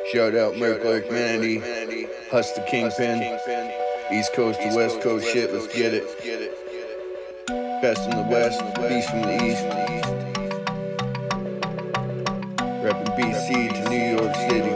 Shout out Miracle Humanity, Hustler Kingpin, East Coast to West Coast shit, let's get it. Best in the West, Beast from the East. Reppin' BC to New York City.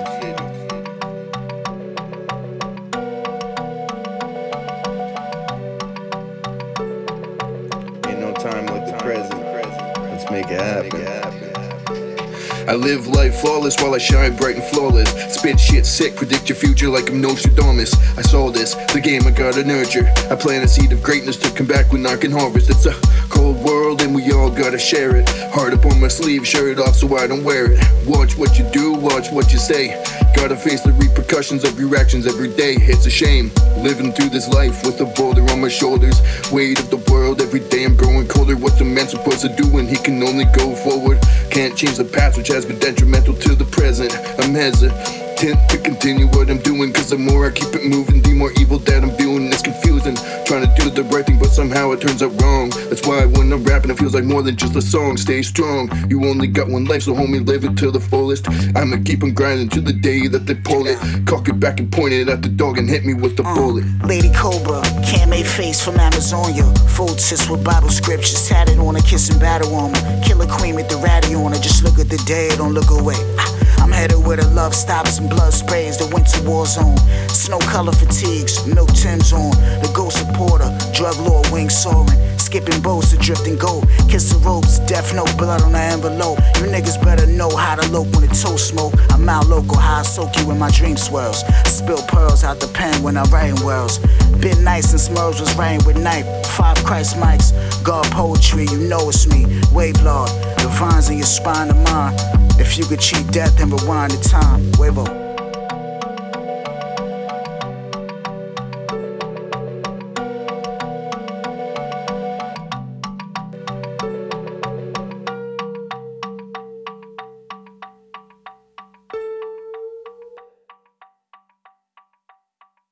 Ain't no time like the present. Let's make it happen. I live life flawless while I shine bright and flawless. Spit shit sick, predict your future like I'm Nostradamus. I saw this, the game I gotta nurture. I plant a seed of greatness to come back when I can harvest. It's a cold world and we all gotta share it. Heart up on my sleeve, shirt off so I don't wear it. Watch what you do, watch what you say. Gotta face the repercussions of your actions every day. It's a shame, living through this life with a boulder on my shoulders. Weight of the world, every day I'm growing colder. What's a man supposed to do when he can only go forward? Can't change the past which has been detrimental to the present. I'm hesitant to continue what I'm doing, cause the more I keep it moving, the more evil that I'm viewing. It's confusing, trying to do the right thing but somehow it turns out wrong. That's why when I'm rapping it feels like more than just a song. Stay strong, you only got one life, so homie live it to the fullest. I'ma keep on grinding to the day that they pull it. Cock it back and point it at the dog and hit me with the bullet. Lady Cobra, can-made face from Amazonia. Full tits with Bible scriptures tatted on her, kissing battle on her. Killer queen with the ratty on her, just look at the day, don't look away. I'm headed where the love stops and blood sprays, the winter war zone. Snow color fatigues, milk Tim's on. The ghost supporter, drug lord wings soaring. Skipping boats to drifting gold. Kiss the ropes, death note, blood on the envelope. You niggas better know how to lope when the toast smoke. I'm out local, how I soak you in my dream swirls. Spill pearls out the pen when I'm writing worlds. Been nice and Smurfs was writing with knife. 5 Christ mics, God poetry, you know it's me. Wave lord, the vines in your spine of mine. If you could cheat death and rewind the time, Wavo.